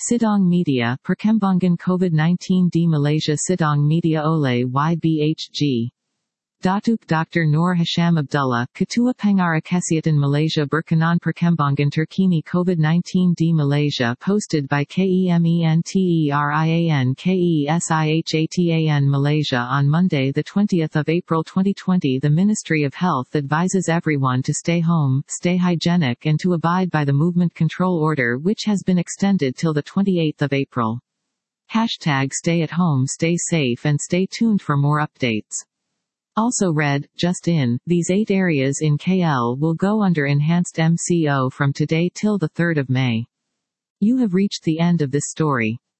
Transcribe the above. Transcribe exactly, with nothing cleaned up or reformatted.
Sidong Media, Perkembangan COVID nineteen di Malaysia Sidong Media oleh Y B H G. Datuk Doctor Nur Hasham Abdullah, Ketua Pengarah Kesihatan Malaysia berkenan Perkembangan terkini COVID nineteen di Malaysia posted by KEMENTERIAN KESIHATAN Malaysia on Monday the twentieth of April twenty twenty. The Ministry of Health advises everyone to stay home, stay hygienic and to abide by the movement control order which has been extended till the twenty-eighth of April. Hashtag stay at home, stay safe and stay tuned for more updates. Also read, just in, these eight areas in K L will go under enhanced M C O from today till the third of May. You have reached the end of this story.